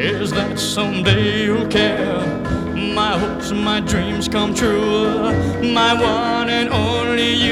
is that someday you'll care. My hopes and my dreams come true. My one and only